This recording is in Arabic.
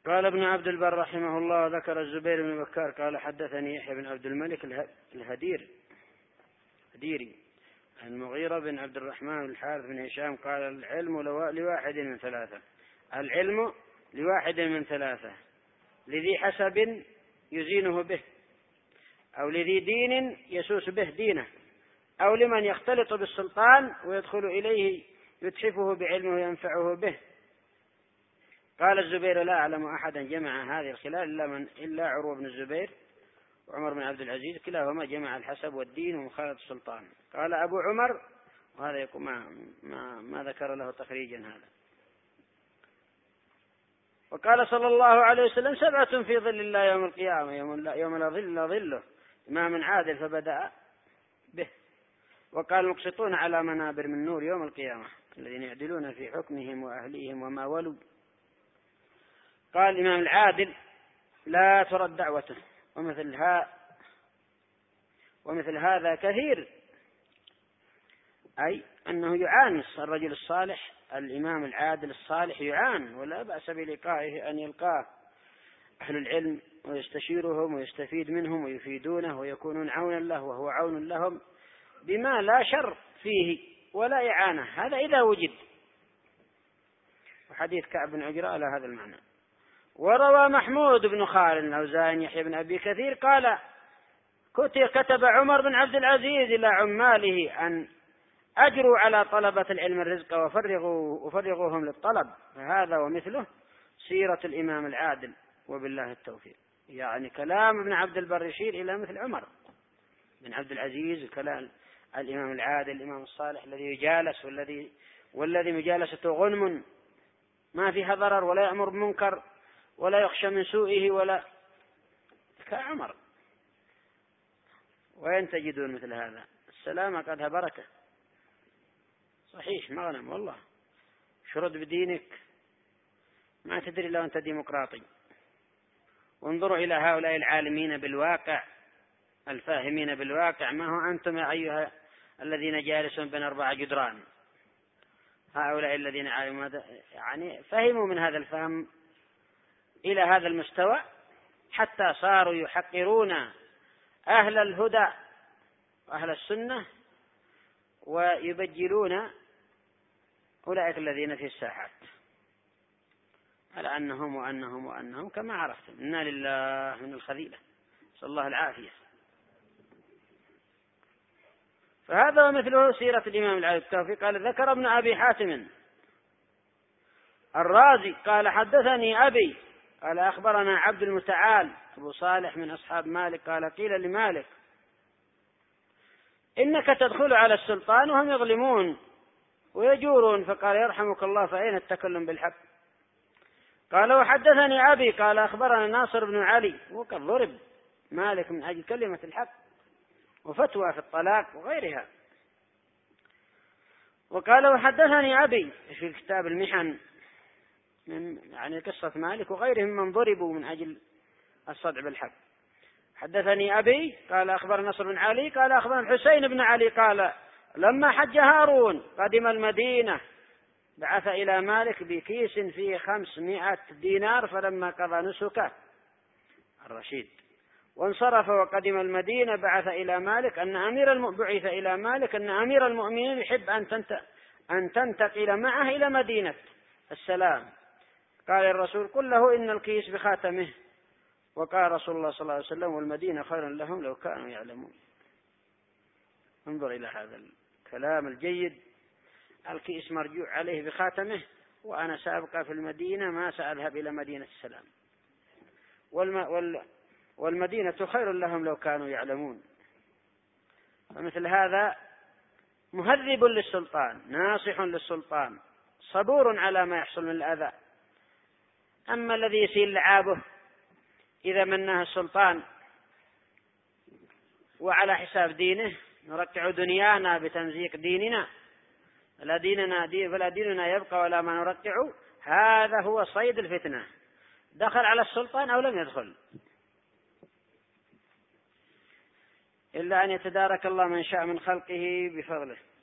قال ابن عبد البر رحمه الله: ذكر الزبير بن بكار قال: حدثني يحيى بن عبد الملك الهديري المغيرة بن عبد الرحمن الحارث بن هشام قال: العلم لواحد من ثلاثة. العلم لواحد من ثلاثة: لذي حسب يزينه به، أو لذي دين يسوس به دينه، أو لمن يختلط بالسلطان ويدخل إليه يتحفه بعلمه وينفعه به. قال الزبير: لا أعلم أحدا جمع هذه الخلال إلا عروة بن الزبير وعمر بن عبد العزيز، كلاهما جمع الحسب والدين ومخالطة السلطان. قال أبو عمر، وهذا يكون ما ذكر له تخريجا هذا. وقال صلى الله عليه وسلم: 7 في ظل الله يوم القيامة، يوم لا ظل إلا ظله: إمام عادل فبدأ به. وقال: المقسطون على منابر من نور يوم القيامة، الذين يعدلون في حكمهم وأهليهم وما ولوا. قال الإمام العادل: لا ترد دعوته. ومثل هذا كثير، أي أنه يعانس الرجل الصالح، الإمام العادل الصالح يعان، ولا بأس بلقائه أن يلقاه أهل العلم ويستشيرهم ويستفيد منهم ويفيدونه ويكونون عونا له وهو عون لهم بما لا شر فيه ولا إعانة. هذا إذا وجد. وحديث كعب بن عجرة على هذا المعنى. وروى محمود بن خالد الأوزاعي يحيى بن أبي كثير قال: كتب عمر بن عبد العزيز إلى عماله أن أجروا على طلبة العلم الرزق وفرغوهم للطلب. فهذا ومثله سيرة الإمام العادل، وبالله التوفيق. يعني كلام ابن عبد البر يشير إلى مثل عمر بن عبد العزيز، كلام الإمام العادل الإمام الصالح الذي يجالس والذي مجالسته غنم ما فيها ضرر ولا يأمر بمنكر ولا يخشى من سوءه ولا كعمر. وين تجدون مثل هذا؟ السلامة قدها بركة. صحيح مغنم والله. شرد بدينك، ما تدري لو أنت ديمقراطي. وانظروا إلى هؤلاء العالمين بالواقع الفاهمين بالواقع، ما هو أنتم يا أيها الذين جالسون بين 4 جدران. هؤلاء الذين يعني فهموا من هذا الفهم إلى هذا المستوى حتى صاروا يحقرون أهل الهدى وأهل السنة ويبجلون أولئك الذين في الساحات على أنهم كما عرفتم. إنا لله من الخذيلة، نسأل الله العافية. فهذا مثله سيرة الإمام العادل التوفيق. قال: ذكر ابن أبي حاتم الرازي قال: حدثني أبي قال: أخبرنا عبد المتعال أبو صالح من أصحاب مالك قال: قيل لمالك: إنك تدخل على السلطان وهم يظلمون ويجورون. فقال: يرحمك الله، فأين التكلم بالحق؟ قال: وحدثني أبي قال: أخبرنا ناصر بن علي، وقد ضرب مالك من أجل كلمة الحق وفتوى في الطلاق وغيرها. وقال: وحدثني أبي في كتاب المحن يعني قصة مالك وغيرهم من ضربوا من أجل الصدع بالحق. حدثني أبي قال: أخبر نصر بن علي قال: أخبر الحسين بن علي قال: لما حج هارون قدم المدينة بعث إلى مالك بكيس فيه 500 دينار، فلما قضى نسكه الرشيد وانصرف وقدم المدينة بعث إلى مالك بعث إلى مالك أن أمير المؤمنين يحب أن تنتقل معه إلى مدينة السلام. قال الرسول: قل له إن الكيس بخاتمه. وقال رسول الله صلى الله عليه وسلم: والمدينة خير لهم لو كانوا يعلمون. انظر إلى هذا الكلام الجيد. الكيس مرجوع عليه بخاتمه، وأنا سأبقى في المدينة ما سأذهب إلى مدينة السلام، والمدينة خير لهم لو كانوا يعلمون. فمثل هذا مهذب للسلطان، ناصح للسلطان، صبور على ما يحصل من الأذى. أما الذي يسيل لعابه إذا مناه السلطان وعلى حساب دينه، نركع دنيانا بتمزيق ديننا فلا ديننا يبقى ولا ما نركع، هذا هو صيد الفتنة. دخل على السلطان أو لم يدخل، إلا أن يتدارك الله من شاء من خلقه بفضله.